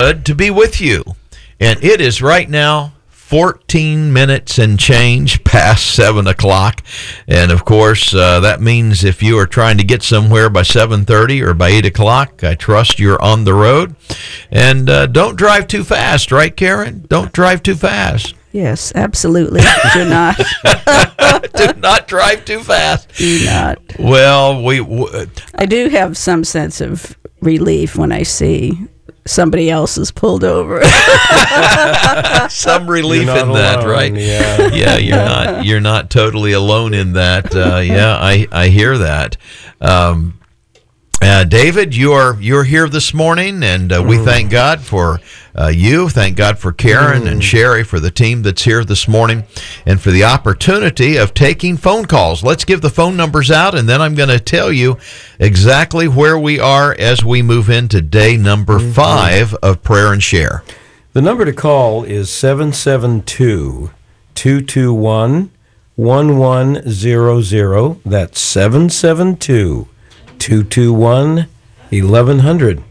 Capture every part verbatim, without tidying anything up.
Good to be with you. And it is right now fourteen minutes and change past seven o'clock. And of course, uh, that means if you are trying to get somewhere by seven thirty or by eight o'clock, I trust you're on the road. And uh, don't drive too fast, right, Karen? Don't drive too fast. Yes, absolutely. Do not. Do not drive too fast. Do not. Well, we. W- I do have some sense of relief when I see somebody else is pulled over. Some relief You're not in that, alone, right? Yeah. Yeah, you're not you're not totally alone in that. Uh, yeah, I, I hear that. Um, uh, David, you're you're here this morning, and uh, we Mm. thank God for uh, you. Thank God for Karen Mm. and Sherry, for the team that's here this morning, and for the opportunity of taking phone calls. Let's give the phone numbers out, and then I'm going to tell you exactly where we are as we move into day number Mm-hmm. five of Prayer and Share. The number to call is seven seven two, two two one, one one zero zero. That's seven seven two, two two one, eleven hundred.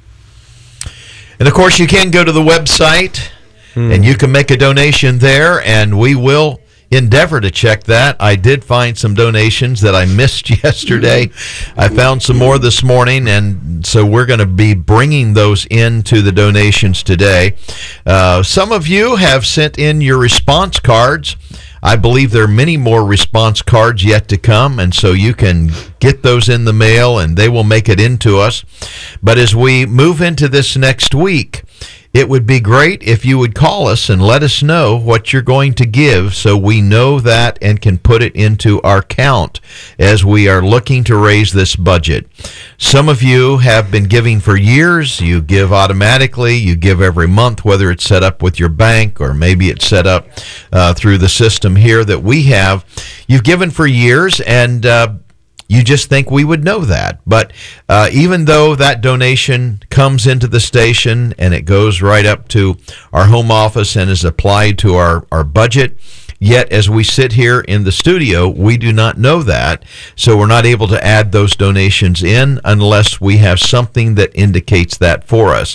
And of course, you can go to the website Hmm. and you can make a donation there, and we will endeavor to check that. I did find some donations that I missed yesterday. I found some more this morning, and so we're going to be bringing those into the donations today. Uh, some of you have sent in your response cards. I believe there are many more response cards yet to come, and so you can get those in the mail, and they will make it into us. But as we move into this next week, it would be great if you would call us and let us know what you're going to give so we know that and can put it into our count as we are looking to raise this budget. Some of you have been giving for years. You give automatically. You give every month, whether it's set up with your bank or maybe it's set up uh, through the system here that we have. You've given for years, and uh, you just think we would know that. But uh, even though that donation comes into the station and it goes right up to our home office and is applied to our, our budget, yet as we sit here in the studio, we do not know that. So we're not able to add those donations in unless we have something that indicates that for us.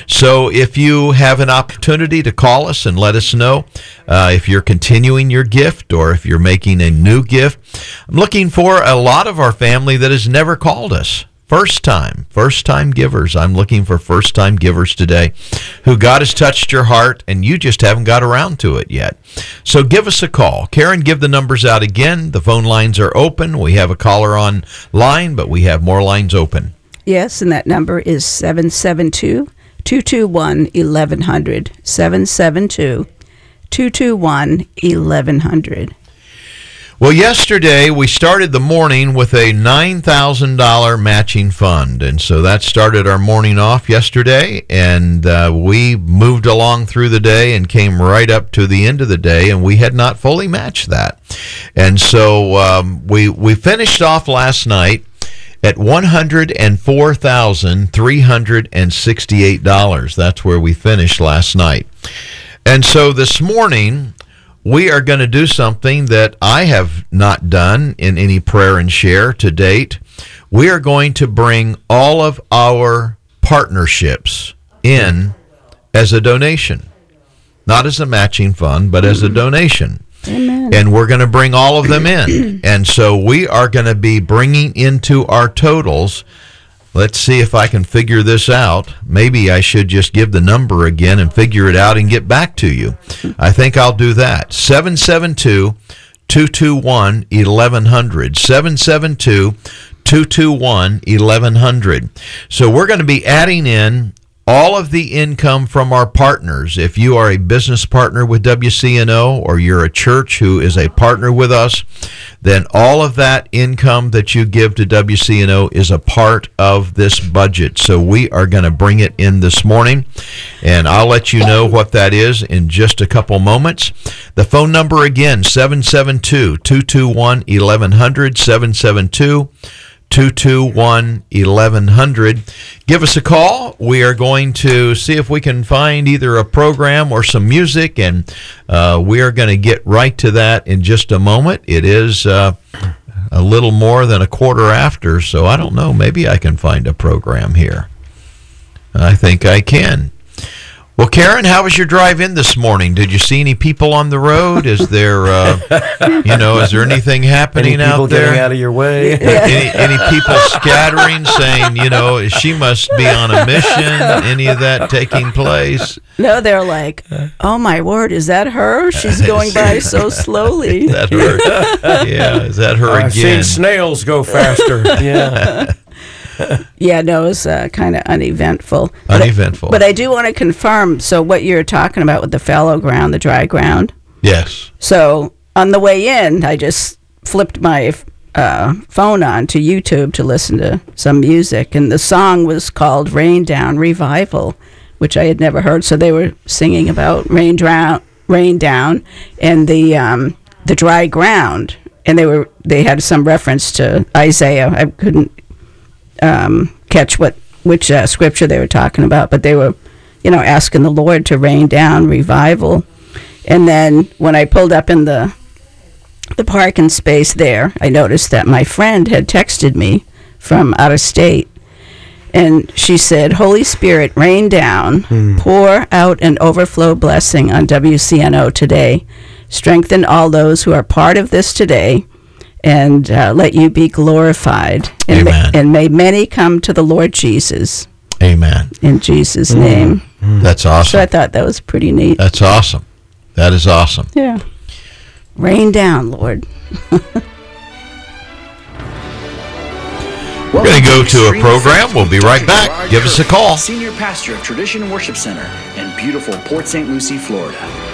So if you have an opportunity to call us and let us know uh, if you're continuing your gift or if you're making a new gift. I'm looking for a lot of our family that has never called us. First time, first time givers. I'm looking for first time givers today who God has touched your heart and you just haven't got around to it yet. So give us a call. Karen, give the numbers out again. The phone lines are open. We have a caller on line, but we have more lines open. Yes, and that number is seven seven two, two two one, eleven hundred. seven seven two, two two one, eleven hundred. Well, yesterday we started the morning with a nine thousand dollars matching fund, and so that started our morning off yesterday, and uh, we moved along through the day and came right up to the end of the day, and we had not fully matched that. And so um, we, we finished off last night at one hundred four thousand three hundred sixty-eight dollars. That's where we finished last night. And so this morning, we are going to do something that I have not done in any Prayer and Share to date. We are going to bring all of our partnerships in as a donation. Not as a matching fund, but as a donation. Amen. And we're going to bring all of them in. And so we are going to be bringing into our totals. Let's see if I can figure this out. Maybe I should just give the number again and figure it out and get back to you. I think I'll do that. seven seven two, two two one, eleven hundred. seven seven two, two two one, eleven hundred. So we're going to be adding in all of the income from our partners. If you are a business partner with W C N O or you're a church who is a partner with us, then all of that income that you give to W C N O is a part of this budget. So we are going to bring it in this morning, and I'll let you know what that is in just a couple moments. The phone number again, seven seven two, two two one, eleven hundred, seven seven two, two two one, eleven hundred. Give us a call. We are going to see if we can find either a program or some music, and uh, we are going to get right to that in just a moment. It is uh, a little more than a quarter after, so I don't know. Maybe I can find a program here. I think I can. Well, Karen, how was your drive in this morning? Did you see any people on the road? Is there, uh, you know, is there anything happening Any people out there? getting out of your way? any, any people scattering, saying, you know, she must be on a mission? Any of that taking place? No, they're like, oh my word, is that her? She's going by so slowly. Is that her? Yeah, is that her I've again? seen snails go faster. Yeah. Yeah, no, it was uh, kind of uneventful. But Uneventful. I, but I do want to confirm, so what you're talking about with the fallow ground, the dry ground. Yes. So on the way in, I just flipped my uh, phone on to YouTube to listen to some music, and the song was called Rain Down Revival, which I had never heard. So they were singing about rain, drown, rain down and the um, the dry ground, and they were they had some reference to Isaiah. I couldn't um, catch what which uh, scripture they were talking about, but they were, you know, asking the Lord to rain down revival. And then when I pulled up in the the parking space there, I noticed that my friend had texted me from out of state, and she said, Holy Spirit, rain down, Hmm. pour out an overflow blessing on W C N O today. Strengthen all those who are part of this today, and uh, let you be glorified. And, ma- Amen. and may many come to the Lord Jesus, Amen. in Jesus' name. That's So I awesome. thought that was pretty neat. That's awesome. That is awesome. Yeah. Rain down, Lord. We're going to go to a program. We'll be right back. Give us a call. Senior pastor of Tradition Worship Center in beautiful Port Saint Lucie, Florida.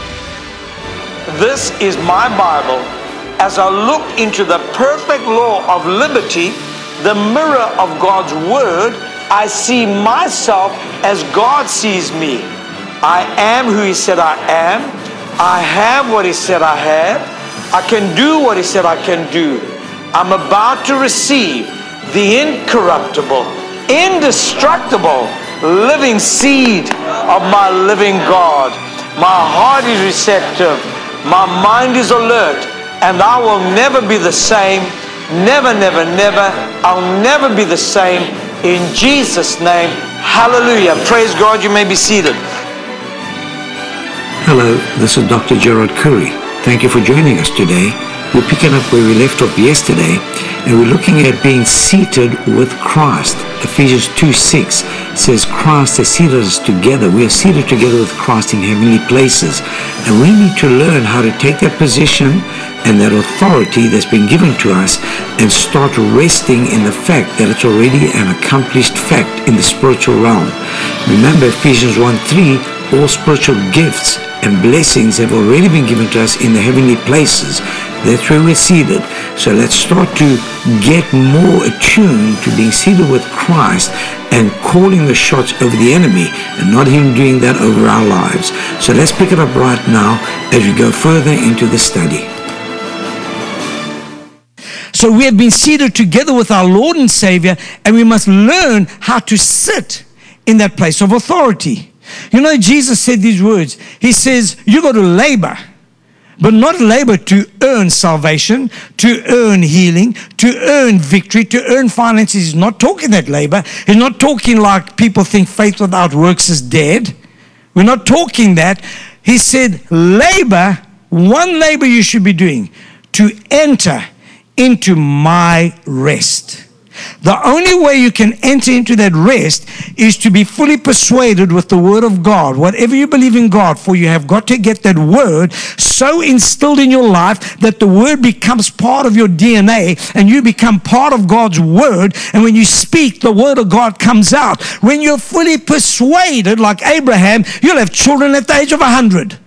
This is my Bible. As I look into the perfect law of liberty, the mirror of God's Word, I see myself as God sees me. I am who He said I am. I have what He said I have. I can do what He said I can do. I'm about to receive the incorruptible, indestructible, living seed of my living God. My heart is receptive. My mind is alert. And I will never be the same. Never, never, never. I'll never be the same. In Jesus' name, hallelujah. Praise God. You may be seated. Hello, this is Doctor Gerard Curry. Thank you for joining us today. We're picking up where we left off yesterday, and we're looking at being seated with Christ. Ephesians two six says Christ has seated us together. We are seated together with Christ in heavenly places. And we need to learn how to take that position and that authority that's been given to us and start resting in the fact that it's already an accomplished fact in the spiritual realm. Remember Ephesians one three, all spiritual gifts and blessings have already been given to us in the heavenly places. That's where we're seated. So let's start to get more attuned to being seated with Christ and calling the shots over the enemy and not him doing that over our lives. So let's pick it up right now as we go further into the study. So we have been seated together with our Lord and Savior, and we must learn how to sit in that place of authority. You know, Jesus said these words. He says, you got to labor, but not labor to earn salvation, to earn healing, to earn victory, to earn finances. He's not talking that labor. He's not talking like people think faith without works is dead. We're not talking that. He said, labor, one labor you should be doing, to enter into my rest. The only way you can enter into that rest is to be fully persuaded with the Word of God. Whatever you believe in God for, you have got to get that Word so instilled in your life that the Word becomes part of your D N A and you become part of God's Word. And when you speak, the Word of God comes out. When you're fully persuaded, like Abraham, you'll have children at the age of one hundred.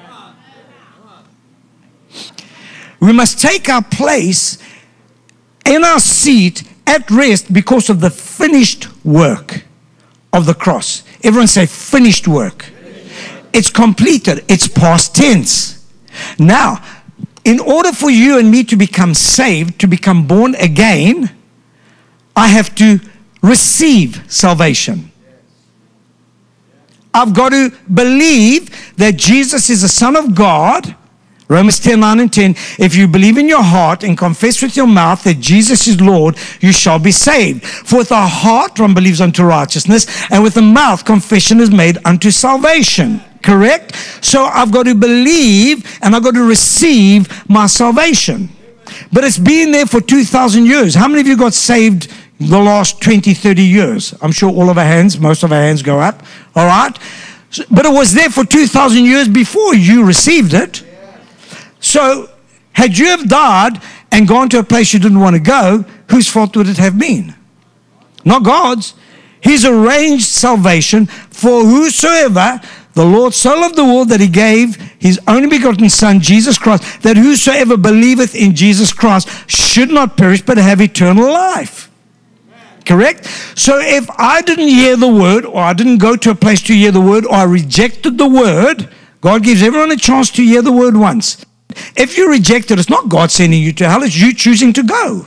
We must take our place in our seat at rest because of the finished work of the cross. Everyone say finished work. It's completed. It's past tense. Now, in order for you and me to become saved, to become born again, I have to receive salvation. I've got to believe that Jesus is the Son of God, Romans ten, nine and ten, if you believe in your heart and confess with your mouth that Jesus is Lord, you shall be saved. For with the heart one believes unto righteousness, and with the mouth confession is made unto salvation. Correct? So I've got to believe and I've got to receive my salvation. But it's been there for two thousand years. How many of you got saved the last twenty, thirty years? I'm sure all of our hands, most of our hands go up. All right? But it was there for two thousand years before you received it. So, had you have died and gone to a place you didn't want to go, whose fault would it have been? Not God's. He's arranged salvation for whosoever the Lord so loved the world that he gave his only begotten Son, Jesus Christ, that whosoever believeth in Jesus Christ should not perish but have eternal life. Correct? So if I didn't hear the word, or I didn't go to a place to hear the word, or I rejected the word, God gives everyone a chance to hear the word once. If you reject it, it's not God sending you to hell, it's you choosing to go.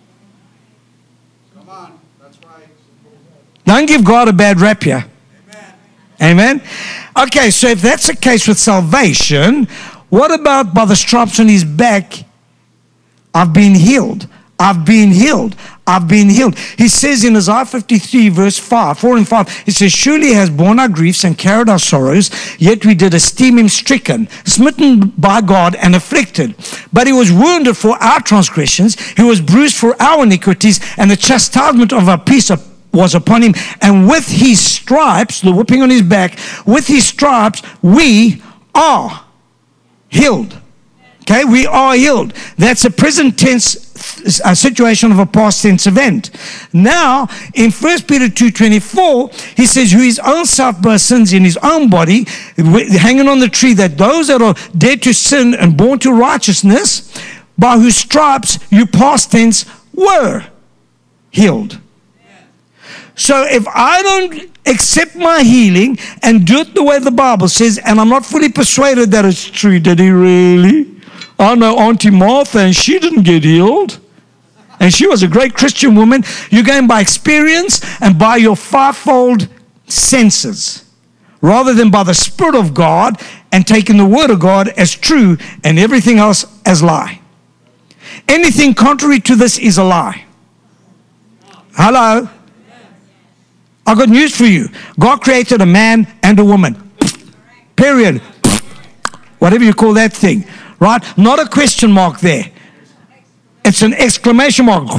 Come on, that's right. Don't give God a bad rap here. Amen. Amen? Okay, so if that's the case with salvation, what about by the stripes on his back, I've been healed. I've been healed. I've been healed. He says in Isaiah fifty-three, verse five, four and five, he says, surely he has borne our griefs and carried our sorrows, yet we did esteem him stricken, smitten by God and afflicted. But he was wounded for our transgressions, he was bruised for our iniquities, and the chastisement of our peace was upon him. And with his stripes, the whipping on his back, with his stripes, we are healed. Okay, we are healed. That's a present tense a situation of a past tense event. Now, in First Peter two twenty-four, he says, who his own self bare sins in his own body, hanging on the tree, that those that are dead to sin and born to righteousness, by whose stripes you past tense were healed. So if I don't accept my healing and do it the way the Bible says, and I'm not fully persuaded that it's true, did he really? I know Auntie Martha, and she didn't get healed. And she was a great Christian woman. You're going by experience and by your fivefold senses, rather than by the Spirit of God and taking the Word of God as true and everything else as lie. Anything contrary to this is a lie. Hello? I got news for you. God created a man and a woman. Period. Whatever you call that thing. Right? Not a question mark there. It's an exclamation mark.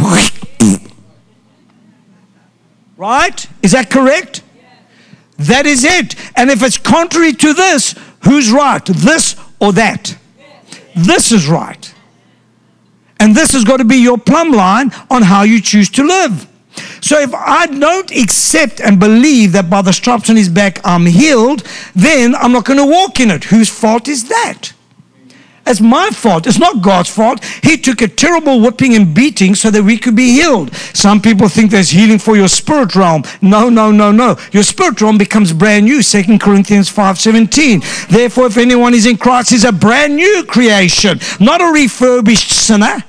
Right? Is that correct? That is it. And if it's contrary to this, who's right? This or that? This is right. And this has got to be your plumb line on how you choose to live. So if I don't accept and believe that by the stripes on his back I'm healed, then I'm not going to walk in it. Whose fault is that? It's my fault. It's not God's fault. He took a terrible whipping and beating so that we could be healed. Some people think there's healing for your spirit realm. No, no, no, no. Your spirit realm becomes brand new. Second Corinthians five seventeen. Therefore, if anyone is in Christ, he's a brand new creation, not a refurbished sinner.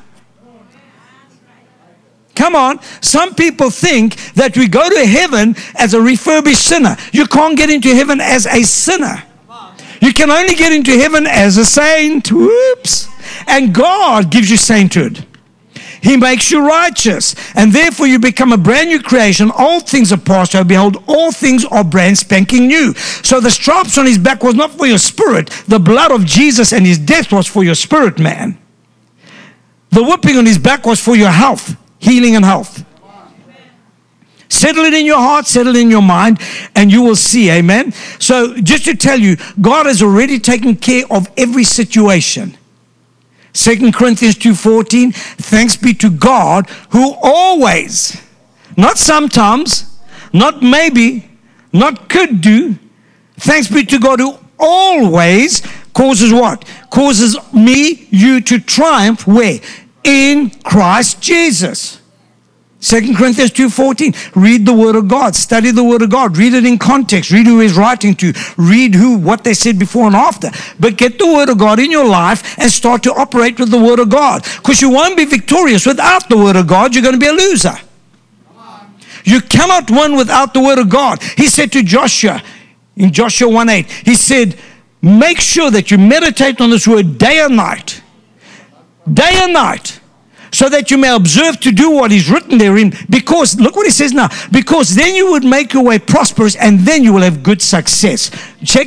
Come on. Some people think that we go to heaven as a refurbished sinner. You can't get into heaven as a sinner. You can only get into heaven as a saint. Whoops. And God gives you sainthood. He makes you righteous. And therefore you become a brand new creation. All things are past away. Behold, all things are brand spanking new. So the stripes on his back was not for your spirit. The blood of Jesus and his death was for your spirit, man. The whipping on his back was for your health, healing and health. Settle it in your heart, settle it in your mind, and you will see, amen? So just to tell you, God has already taken care of every situation. Second Corinthians two fourteen, thanks be to God who always, not sometimes, not maybe, not could do, thanks be to God who always causes what? Causes me, you to triumph where? In Christ Jesus. Second Corinthians two fourteen, read the Word of God, study the Word of God, read it in context, read who he's writing to, read who, what they said before and after. But get the Word of God in your life and start to operate with the Word of God. Because you won't be victorious without the Word of God. You're going to be a loser. You cannot win without the Word of God. He said to Joshua, in Joshua one eight, he said, make sure that you meditate on this word day and night. Day and night. So that you may observe to do what is written therein. Because, look what he says now. Because then you would make your way prosperous and then you will have good success. Check